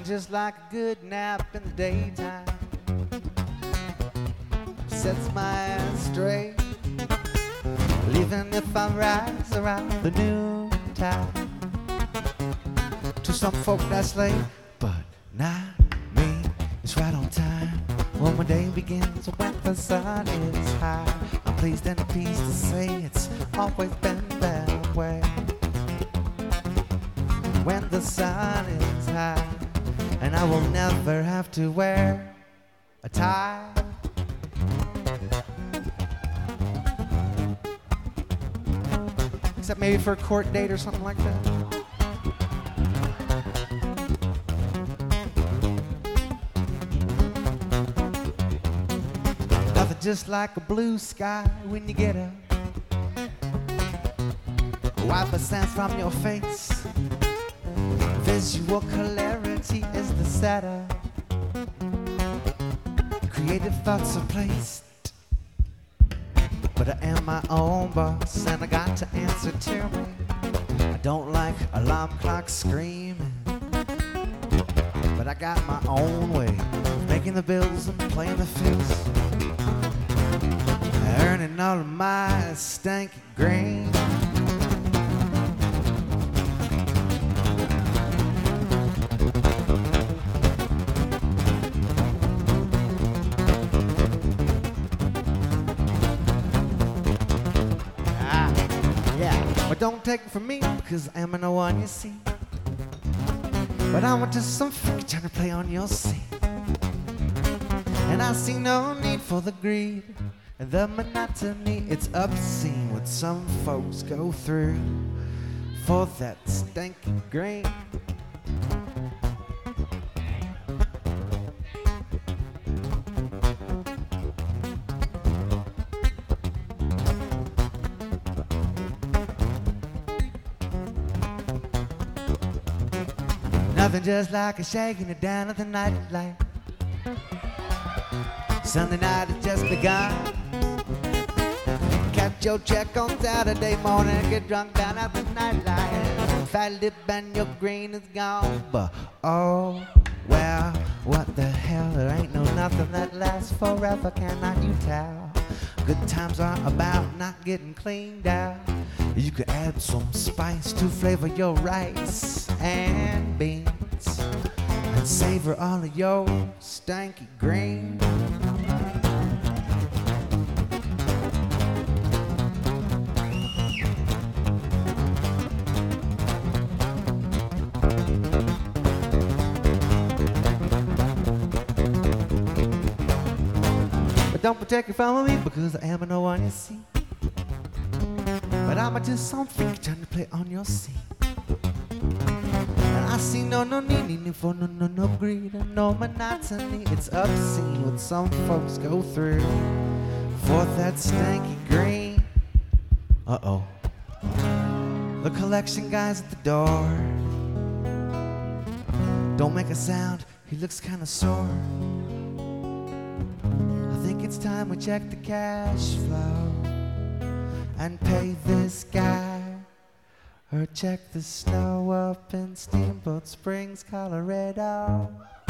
just like a good nap in the daytime. Sets my eyes straight, even if I rise around the noontide. To some folk that's late, but not me. It's right on time when my day begins, when the sun is high. I'm pleased and at peace to say it's always been that way. When the sun is high, and I will never have to wear a tie. Except maybe for a court date or something like that. Nothing just like a blue sky when you get up. Wipe the sand from your face. Visual clarity is the setup. Creative thoughts are placed. But I am my own boss and I got to answer to me. I don't like alarm clocks screaming, but I got my own way of making the bills and playing the fields, earning all of my stanky green. But don't take it from me, because I am no one you see. But I want just some freak trying to play on your scene. And I see no need for the greed and the monotony. It's obscene what some folks go through for that stinking green. Nothing just like a shaking it down at the nightlight. Sunday night has just begun. Catch your check on Saturday morning and get drunk down at the nightlight. Fat lip and your green is gone. But oh, well, what the hell? There ain't no nothing that lasts forever, cannot you tell? Good times are about not getting cleaned out. You could add some spice to flavor your rice and beans and savor all of your stanky green. But don't take it from me, because I am no one you see. But I'm just some freak trying to play on your scene. And I see no need for no greed and no monotony. It's obscene what some folks go through for that stanky green. Uh-oh. The collection guy's at the door. Don't make a sound, he looks kind of sore. I think it's time we check the cash flow and pay this guy, or check the snow up in Steamboat Springs, Colorado.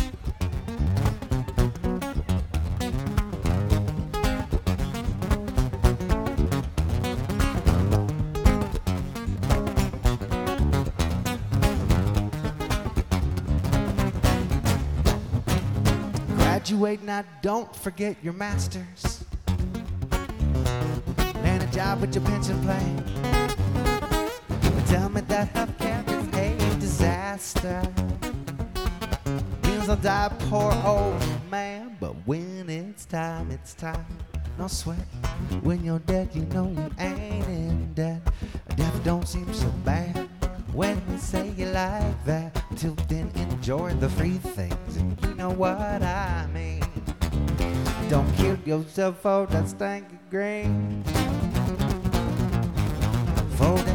Graduate now, don't forget your masters. Land a job with your pension plan. Tell me that healthcare is a disaster. Means I'll die poor old man. But when it's time, it's time. No sweat. When you're dead, you know you ain't in debt. Death don't seem so bad when you say you like that. Till then, enjoy the free things, and you know what I mean. Don't kill yourself for that stanky green. For that